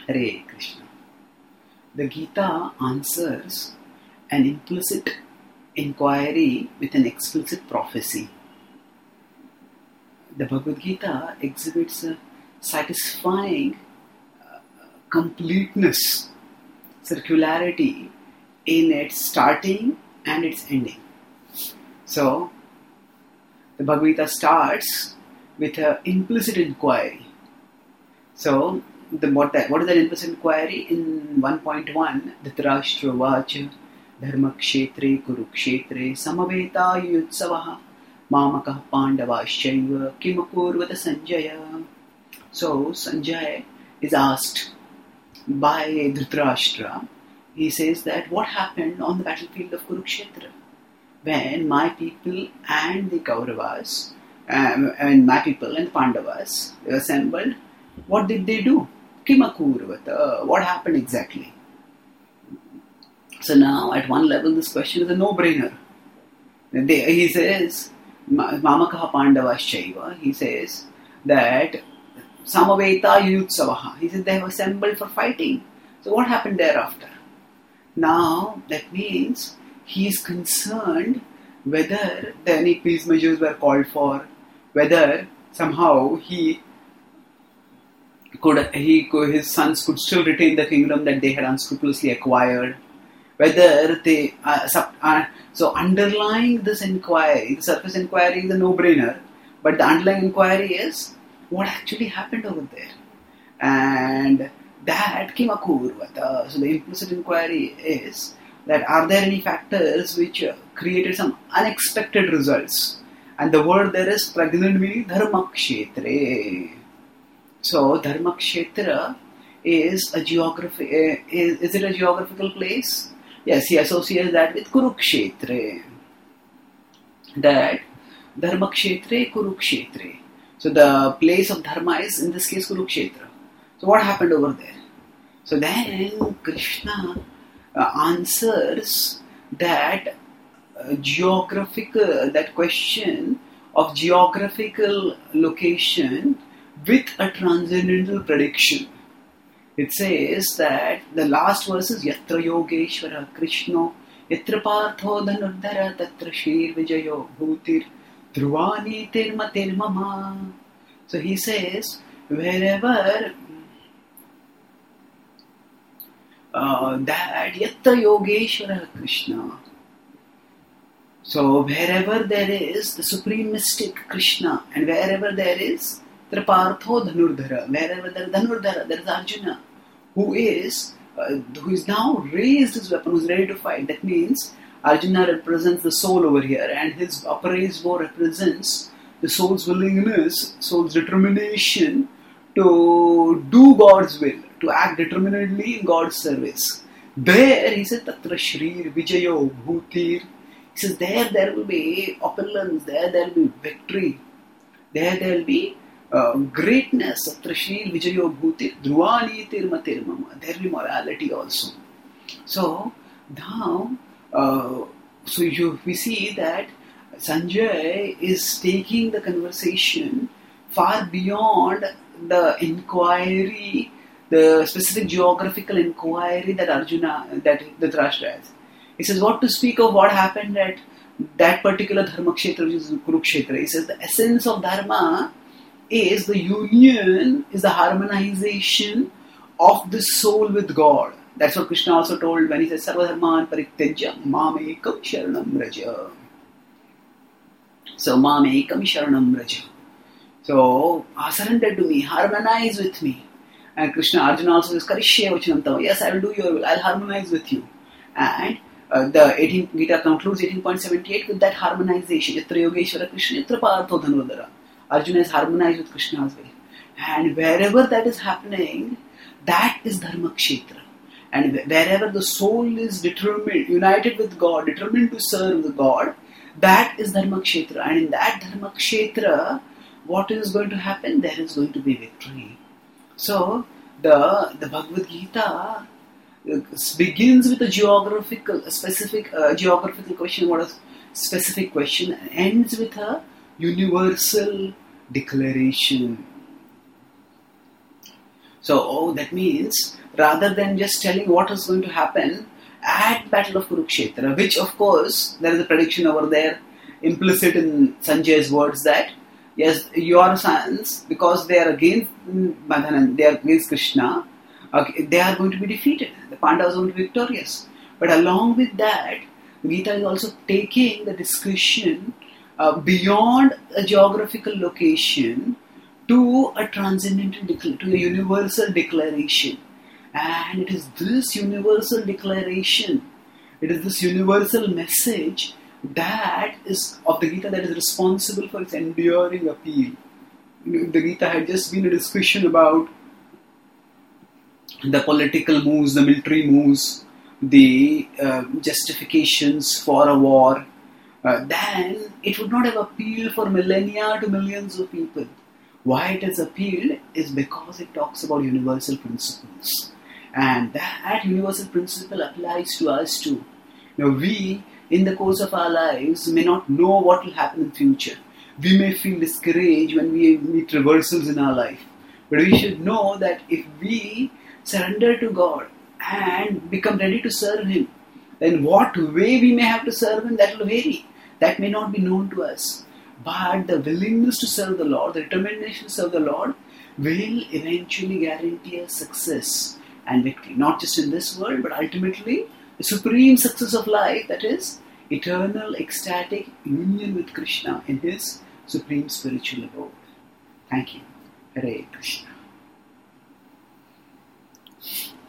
Hare Krishna. The Gita answers an implicit inquiry with an explicit prophecy. The Bhagavad Gita exhibits a satisfying completeness, circularity in its starting and its ending. So, the Bhagavad Gita starts with an implicit inquiry. So, what is that implicit inquiry? In 1.1, Dhritarashtra Vacha Dharma Kshetre Kurukshetre Samaveta Yutsavaha Mamakah Pandavaschaiva Kimakurvata Sanjaya. So, Sanjay is asked by Dhritarashtra. He says that what happened on the battlefield of Kurukshetra when my people and the Kauravas, and my people and the Pandavas assembled. What did they do? Kimakurvata. What happened exactly? So now, at one level, this question is a no-brainer. He says, Mamakaha Pandavaschaiva. He says that Samaveta Yutsavaha. He says they have assembled for fighting. So what happened thereafter? Now, that means he is concerned whether any peace measures were called for, whether somehow his sons could still retain the kingdom that they had unscrupulously acquired, whether they so underlying this inquiry, the surface inquiry is a no-brainer, but the underlying inquiry is what actually happened over there, and that kimakurvata. So the implicit inquiry is that are there any factors which created some unexpected results, and the word there is pregnant meaning dharmakshetre. So Dharmakshetra is a geography. Is it a geographical place? Yes, he associates that with Kurukshetra. That Dharmakshetre Kurukshetre. So the place of dharma is in this case Kurukshetra. So what happened over there? So then Krishna answers that that question of geographical location with a transcendental prediction. It says that the last verse is Yatra Yogeshwara Krishno Yatra Partho Dhanurdhara Tatra Shir Vijayo Bhutir Dhruvani Tirma Tirmama. So he says, wherever that Yatra Yogeshwara Krishna. So wherever there is the supreme mystic Krishna, and wherever there is Tripartho Dhanurdhara, wherever there is Dhanurdhara, there is Arjuna, who is now raised his weapon, who is ready to fight. That means Arjuna represents the soul over here, and his upraised bow represents the soul's willingness, soul's determination to do God's will, to act determinedly in God's service. There, he said, Tatra Shrir Vijayo Bhutir. He says, there will be opulence, there will be victory, there will be greatness. Tatra Shrir Vijayo Bhutir Dhruvani Tirma Tirmama. There will be morality also. So, now, we see that Sanjay is taking the conversation far beyond the inquiry, the specific geographical inquiry that Dhritarashtra has. He says, what to speak of what happened at that particular Dharmakshetra, which is Kurukshetra. He says, the essence of Dharma is the union, is the harmonization of the soul with God. That's what Krishna also told when he says, Sarva Dharman Parityajya Mamekam Sharanam Raja. So, Mamekam Sharanam Raja. So, surrender to me, harmonize with me. And Arjuna also says, Karishye Vachanam Tava. Yes, I will do your will, I'll harmonize with you. And the 18th Gita concludes 18.78 with that harmonization. Yatra Yogeshwara Krishna, Yatra Partho Dhanurdhara. Arjuna is harmonized with Krishna's way. And wherever that is happening, that is Dharmakshetra. And wherever the soul is determined, united with God, determined to serve the God, that is Dharmakshetra. And in that Dharmakshetra, what is going to happen? There is going to be victory. So, the Bhagavad Gita begins with a specific geographical question, what a specific question, and ends with a universal declaration. So that means rather than just telling what is going to happen at Battle of Kurukshetra, which of course there is a prediction over there implicit in Sanjay's words that yes, your sons, because they are against Madhanan, they are against Krishna, they are going to be defeated. The Pandavas are going to be victorious. But along with that, Gita is also taking the discussion beyond a geographical location to a transcendental, to a universal declaration. And it is this universal declaration, it is this universal message that is of the Gita that is responsible for its enduring appeal. If the Gita had just been a discussion about the political moves, the military moves, the justifications for a war, then it would not have appealed for millennia to millions of people. Why it has appealed is because it talks about universal principles. And that universal principle applies to us too. We, in the course of our lives, may not know what will happen in the future. We may feel discouraged when we meet reversals in our life. But we should know that if we surrender to God and become ready to serve Him, then what way we may have to serve Him, that will vary. That may not be known to us. But the willingness to serve the Lord, the determination to serve the Lord, will eventually guarantee us success and victory. Not just in this world, but ultimately the supreme success of life, that is eternal ecstatic union with Krishna in His supreme spiritual abode. Thank you. Hare Krishna.